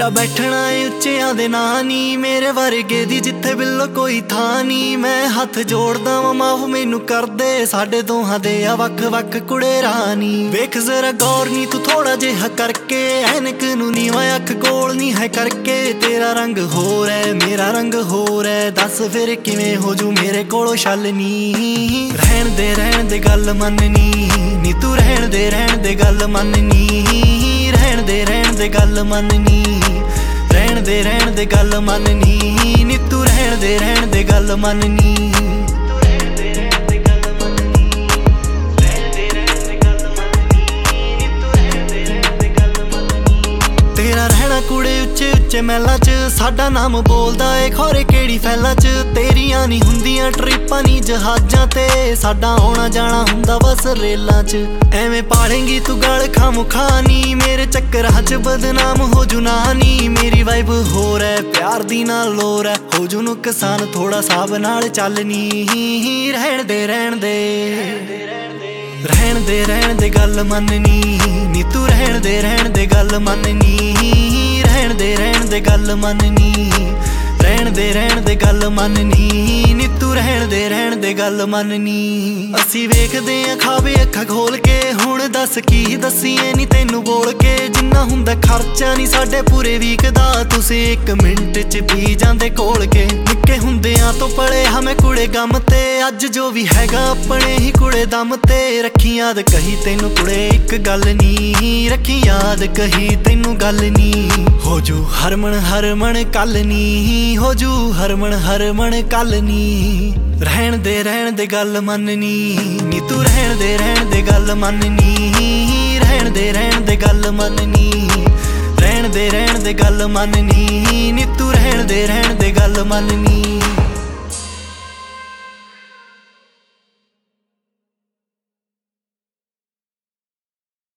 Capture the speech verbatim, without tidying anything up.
तेरा बैठना है उच्चियां दे नां नी, मेरे वर्गे दी जिथे बिल्लो कोई थां नी। मैं हथ जोड़दा वां माफ मैनू कर दे, साडे दोहां दे आ वख वख कुड़े रानी। वेख जरा गौर नी तू थोड़ा जिहा करके, ऐनक नू नीवां अख कोल नी है करके। तेरा रंग होर है मेरा रंग होर है, दस फिर किवें हो जू मेरे कोलों छल नी। रहण दे रहण दे गल मननी नी, तू रहण दे रहण दे गल मननी। रहण दे रहण दे गल मननी, रहण दे रहण दे गल मननी नी। तू रहण दे रहण दे गल मननी। तेरा रहना कुड़े उच्चे उच्चे महलां च, साडा नाम बोलदा ए खौरे केड़ी फैलां च। तेरियां नी हुंदियां ट्रिपां नी जहाजां ते, साडा आउणा जाना हुंदा बस रेलां च। एवें पालेंगी तू गल खामुखा नी, मेरे चक्करां च बदनाम हो जू नानी। मेरी वाइब होर है प्यार दी ना लोर है, हो जू नुकसान थोड़ा साब नाल चलनी। रहण दे रहण दे रहण दे रहण दे गल मननी नी, तू रहण दे रहण दे गल मननी। रहण दे रहण दे गल मननी, रहण दे रहण दे गल मननी नी। तू रहण दे रहण दे गल मननी। असी वेखदे आ खावे अखां खोल के, हुण दस की दसीए नी तैनू बोल के। जिन्ना हुंदा खर्चा नी साडे पूरे वीक दा, तुसीं एक मिंट च पी जांदे कोल के। निक्के हुंदियां तो पले हमें कुड़े गम ते, अज जो भी हैगा अपने ही कुड़े दम ते। रखी याद कही तैनू कुड़े एक गल नी, रखी याद कही तैनू गल नी। हो जू हरमन हरमन कल नी, हो जू हरमन हरमन कल नी। रहण दे रहण दे गल मननी नी, तू रहण दे रहण दे गल मननी। रहण दे रहण दे गल मननी, रहण दे रहण दे गल मननी नी। तू रहण दे रहण दे गल मननी।